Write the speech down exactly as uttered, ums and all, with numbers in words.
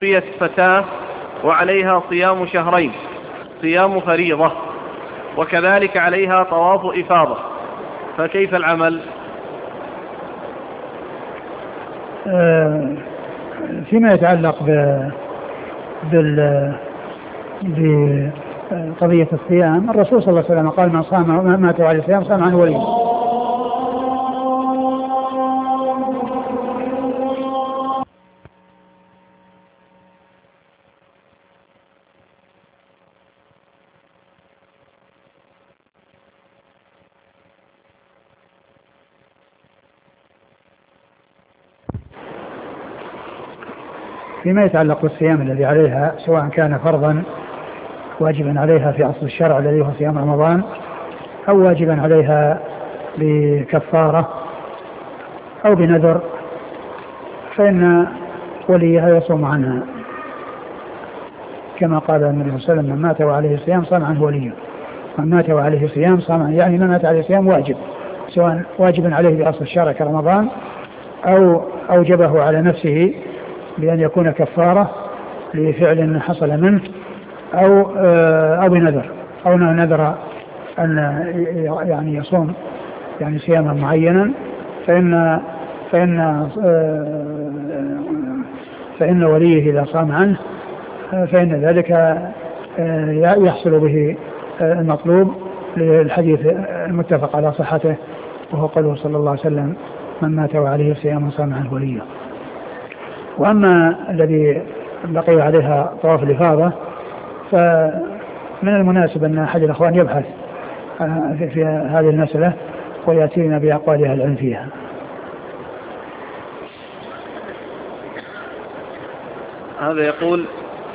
توفيت فتاة وعليها صيام شهرين صيام فريضة، وكذلك عليها طواف إفاضة، فكيف العمل؟ آه فيما يتعلق بال بقضية الصيام، الرسول صلى الله عليه وسلم قال: من صام ما مات على الصيام صام عنه ولي. فيما يتعلق بالصيام الذي عليها، سواء كان فرضا واجبا عليها في أصل الشرع الذي هو صيام رمضان، أو واجبا عليها بكفارة أو بنذر، فإن وليها يصوم عنها، كما قال النبي صلى الله عليه وسلم: من مات وعليه صيام صام عنه وليه. من مات وعليه صيام صام عنه، يعني من مات عليه صيام واجب، سواء واجبا عليه بأصل الشرع كرمضان أو أوجبه على نفسه بأن يكون كفارة لفعل حصل منه، أو أو بنذر، أو نذر أن يعني يصوم يعني صياما معينا، فإن فإن فإن وليه إذا صام عنه فإن ذلك يحصل به المطلوب للحديث المتفق على صحته، وهو قوله صلى الله عليه وسلم: من مات وعليه صيام صام عنه وليه. وأما الذي بقي عليها طواف الإفاضة، فمن المناسب أن أحد الأخوان يبحث في هذه المسألة ويأتينا بأقوال أهل العلم فيها. هذا يقول: